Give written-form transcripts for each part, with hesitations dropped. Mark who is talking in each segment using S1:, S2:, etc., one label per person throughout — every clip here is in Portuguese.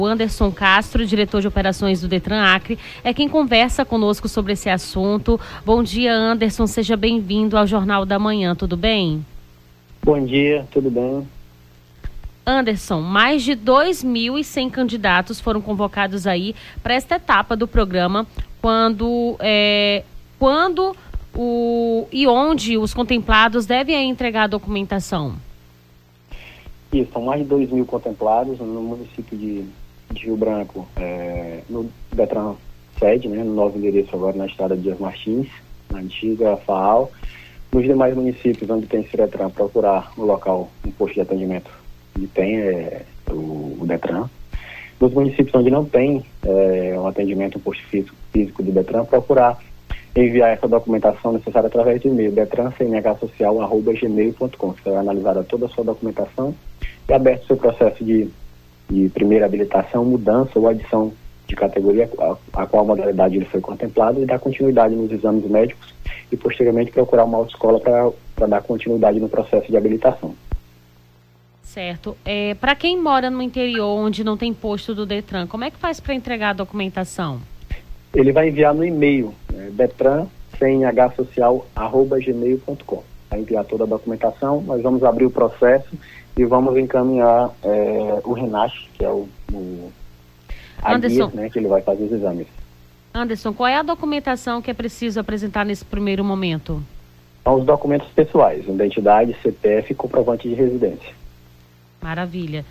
S1: O Anderson Castro, diretor de operações do Detran Acre, é quem conversa conosco sobre esse assunto. Bom dia, Anderson, seja bem-vindo ao Jornal da Manhã, tudo bem?
S2: Bom dia, tudo bem?
S1: Anderson, mais de 2.100 candidatos foram convocados aí para esta etapa do programa, quando e onde os contemplados devem entregar a documentação.
S2: Isso, são mais de 2.000 contemplados no município de Rio Branco, no Detran sede, né, no novo endereço agora na estrada Dias Martins, na antiga FAAL. Nos demais municípios onde tem esse Detran, procurar no local um posto de atendimento que tem o Detran. Nos municípios onde não tem um atendimento, um posto físico do Detran, procurar enviar essa documentação necessária através do e-mail detran.cnhsocial@gmail.com. Será analisada toda a sua documentação e aberto o seu processo de primeira habilitação, mudança ou adição de categoria a qual modalidade ele foi contemplado, e dar continuidade nos exames médicos e posteriormente procurar uma autoescola para dar continuidade no processo de habilitação.
S1: Certo. Para quem mora no interior onde não tem posto do Detran, como é que faz para entregar a documentação?
S2: Ele vai enviar no e-mail detran.cnhsocial@gmail.com. Vai enviar toda a documentação, nós vamos abrir o processo e vamos encaminhar o RENASH, que é a guia, né, que ele vai fazer os exames.
S1: Anderson, qual é a documentação que é preciso apresentar nesse primeiro momento?
S2: São os documentos pessoais, identidade, CPF e comprovante de residência.
S1: Maravilha.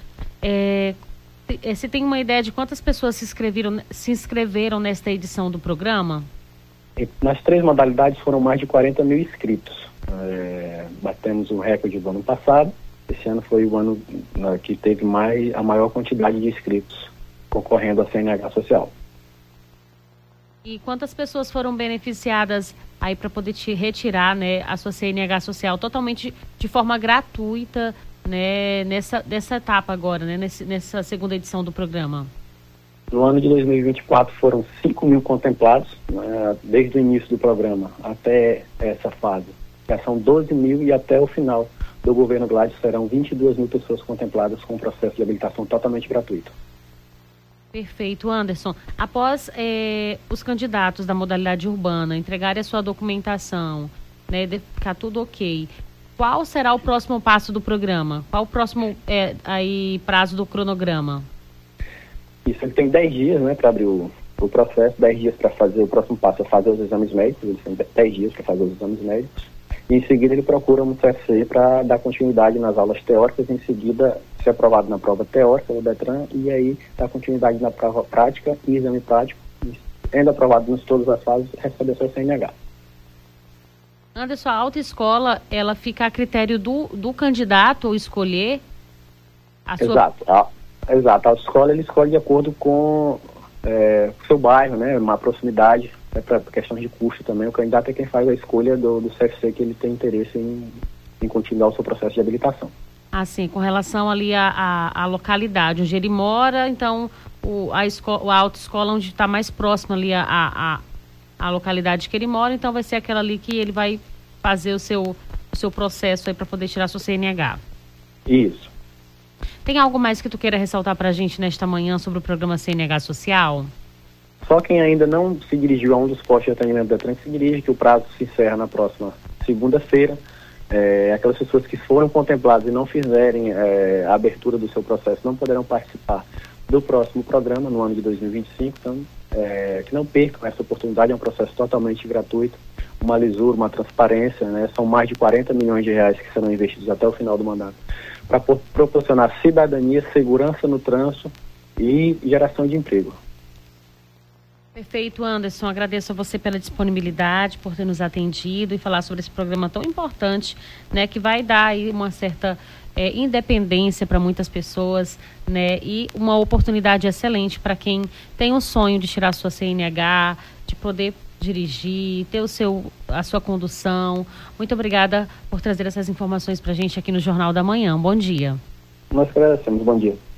S1: Você tem uma ideia de quantas pessoas se inscreveram nesta edição do programa?
S2: Nas 3 modalidades foram mais de 40 mil inscritos. Batemos o recorde do ano passado. Esse ano foi o ano que teve a maior quantidade de inscritos concorrendo à CNH Social.
S1: E quantas pessoas foram beneficiadas aí para poder te retirar, né, a sua CNH Social totalmente de forma gratuita, né, nessa etapa agora, né, nessa segunda edição do programa?
S2: No ano de 2024 foram 5.000 contemplados, né, desde o início do programa até essa fase. Já são 12.000 e até o final do governo Gladys serão 22.000 pessoas contempladas com o processo de habilitação totalmente gratuito.
S1: Perfeito, Anderson. Após os candidatos da modalidade urbana entregarem a sua documentação, né, ficar tudo ok, qual será o próximo passo do programa? Qual o próximo prazo do cronograma?
S2: Isso, ele tem 10 dias, né, para abrir o processo, 10 dias para fazer o próximo passo, é fazer os exames médicos. Ele tem 10 dias para fazer os exames médicos. E em seguida ele procura um CFC para dar continuidade nas aulas teóricas, em seguida ser aprovado na prova teórica do Detran e aí dar continuidade na prova prática e exame prático, sendo aprovado em todas as fases, receber seu CNH.
S1: Anderson, a autoescola, ela fica a critério do candidato ou escolher a sua...
S2: Exato. A autoescola ele escolhe de acordo com o seu bairro, né, uma proximidade, para questões de custo também. O candidato é quem faz a escolha do CFC que ele tem interesse em continuar o seu processo de habilitação.
S1: Assim, com relação ali à localidade onde ele mora, então a autoescola onde está mais próximo ali a localidade que ele mora, então vai ser aquela ali que ele vai fazer o seu processo aí para poder tirar seu CNH.
S2: Isso.
S1: Tem algo mais que tu queira ressaltar para a gente nesta manhã sobre o programa CNH Social?
S2: Só quem ainda não se dirigiu a um dos postos de atendimento da Detran se dirige, que o prazo se encerra na próxima segunda-feira. Aquelas pessoas que foram contempladas e não fizerem a abertura do seu processo não poderão participar do próximo programa no ano de 2025. Então, que não percam essa oportunidade. É um processo totalmente gratuito, uma lisura, uma transparência, né? São mais de 40 milhões de reais que serão investidos até o final do mandato para proporcionar cidadania, segurança no trânsito e geração de emprego.
S1: Perfeito, Anderson. Agradeço a você pela disponibilidade, por ter nos atendido e falar sobre esse programa tão importante, né, que vai dar aí uma certa independência para muitas pessoas, né, e uma oportunidade excelente para quem tem o sonho de tirar sua CNH, de poder dirigir, ter a sua condução. Muito obrigada por trazer essas informações para a gente aqui no Jornal da Manhã. Bom dia.
S2: Nós agradecemos. Bom dia.